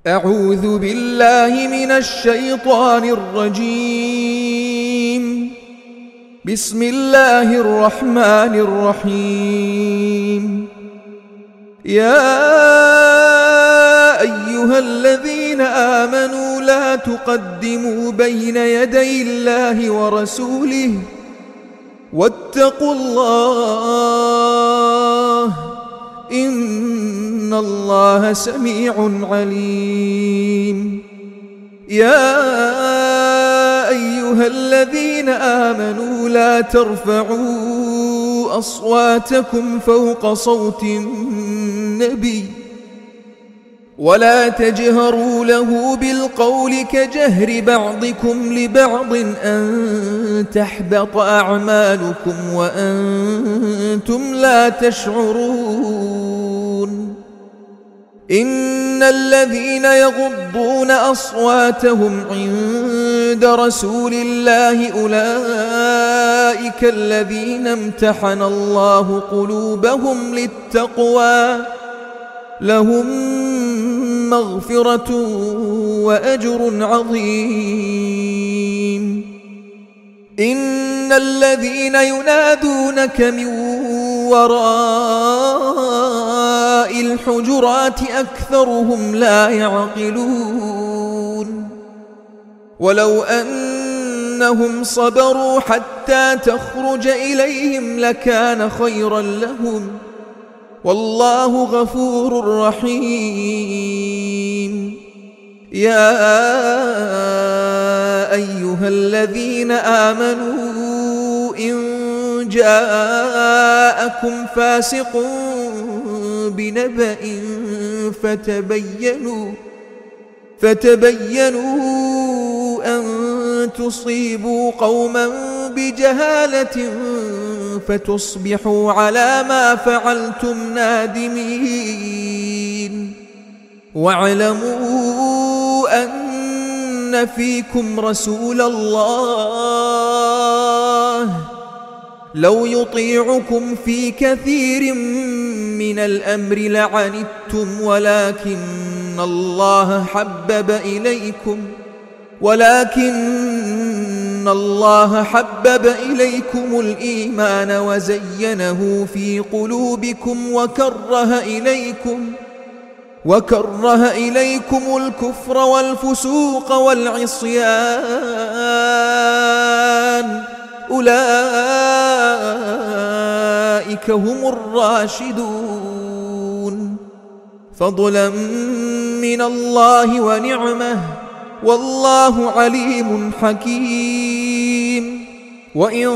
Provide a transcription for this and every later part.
أعوذ بالله من الشيطان الرجيم. بسم الله الرحمن الرحيم. يا أيها الذين آمنوا لا تقدموا بين يدي الله ورسوله واتقوا الله إن الله سميع عليم. يا أيها الذين آمنوا لا ترفعوا أصواتكم فوق صوت النبي ولا تجهروا له بالقول كجهر بعضكم لبعض أن تحبط أعمالكم وأنتم لا تشعرون. إن الذين يغضون أصواتهم عند رسول الله أولئك الذين امتحن الله قلوبهم للتقوى لهم مغفرة وأجر عظيم. إن الذين ينادونك من وراء الحجرات أكثرهم لا يعقلون. ولو أنهم صبروا حتى تخرج إليهم لكان خيرا لهم والله غفور رحيم. يا أيها الذين آمنوا إن جاءكم فاسق بنبأ فتبينوا أن تصيبوا قوما بجهالة فتصبحوا على ما فعلتم نادمين. واعلموا أن فيكم رسول الله لو يطيعكم في كثير من الأمر لعنتم ولكن الله حبب إليكم الإيمان وزينه في قلوبكم وكره إليكم الكفر والفسوق والعصيان أولئك هم الراشدون فضلا من الله ونعمه والله عليم حكيم. وإن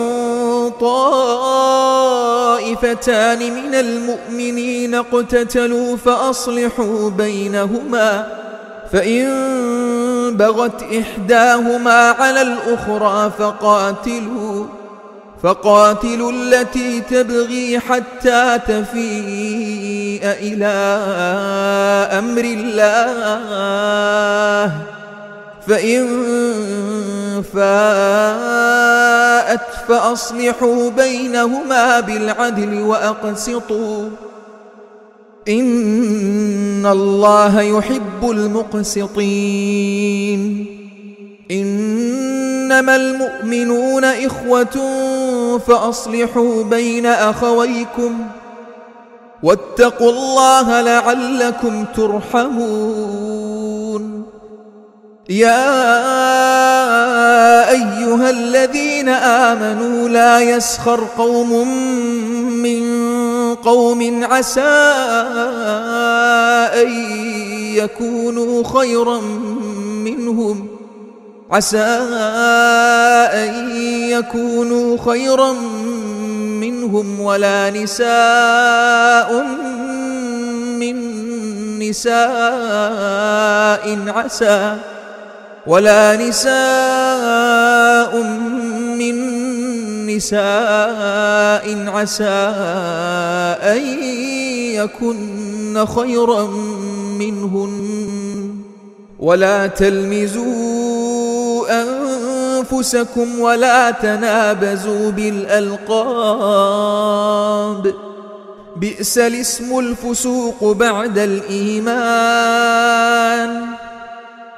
طائفتان من المؤمنين اقتتلوا فأصلحوا بينهما فإن بغت إحداهما على الأخرى فقاتلوا التي تبغي حتى تفيء إلى أمر الله فإن فاءت فأصلحوا بينهما بالعدل وأقسطوا إن الله يحب المقسطين. إنما المؤمنون إخوة فأصلحوا بين أخويكم واتقوا الله لعلكم ترحمون. يا أيها الذين آمنوا لا يسخر قوم من قوم عسى أن يكونوا خيرا منهم ولا نساء من نساء عسى أن يكن خيرا منهن. ولا تلمزوا أنفسكم ولا تنابزوا بالألقاب بئس الاسم الفسوق بعد الإيمان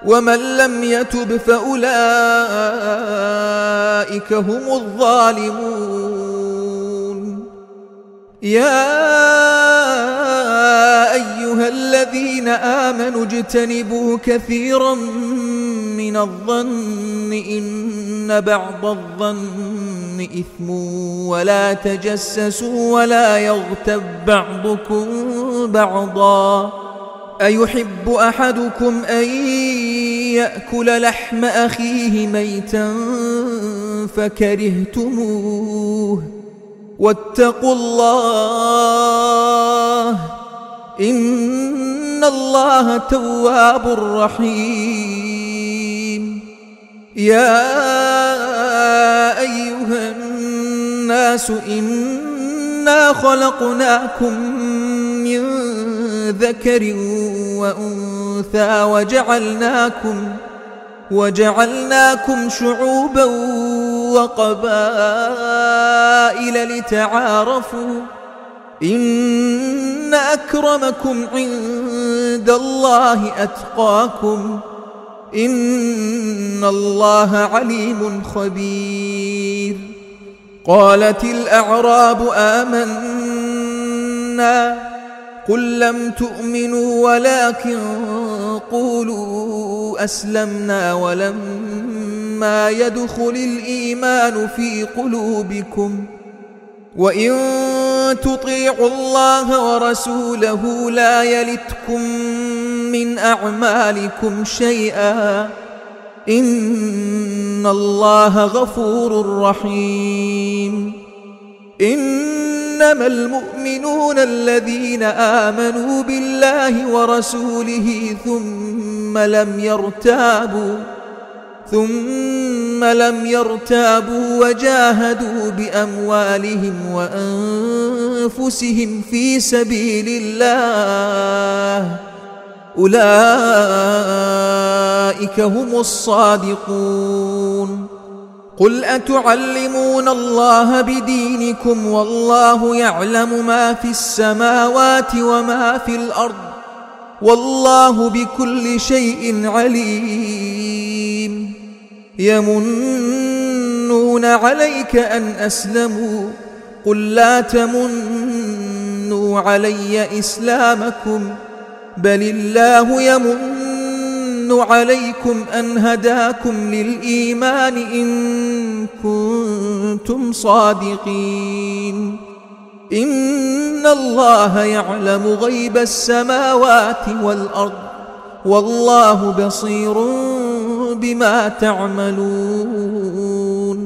ومن لم يتب فأولئك هم الظالمون. يا أيها الذين آمنوا اجتنبوا كثيرا من الظن إن بعض الظن إثم ولا تجسسوا ولا يغتب بعضكم بعضا أيحب أحدكم أن يأكل لحم أخيه ميتا فكرهتموه واتقوا الله إن الله تواب رحيم. يا أيها الناس إنا خلقناكم من ذكر وأنثى وجعلناكم شعوبا وقبائل لتعارفوا إن أكرمكم عند الله أتقاكم إن الله عليم خبير. قالت الأعراب آمنا قل لم تؤمنوا ولكن قولوا أسلمنا ولما يدخل الإيمان في قلوبكم وإن تطيعوا الله ورسوله لا يلتكم من أعمالكم شيئا إن الله غفور رحيم. إنما المؤمنون الذين آمنوا بالله ورسوله ثم لم يرتابوا وجاهدوا بأموالهم وأنفسهم في سبيل الله أولئك هم الصادقون. قل أتعلمون الله بدينكم والله يعلم ما في السماوات وما في الأرض والله بكل شيء عليم. يمنون عليك أن أسلموا قل لا تمنوا علي إسلامكم بل الله يمن عليكم أن هداكم للإيمان إن كنتم صادقين. إن الله يعلم غيب السماوات والأرض والله بصير بما تعملون.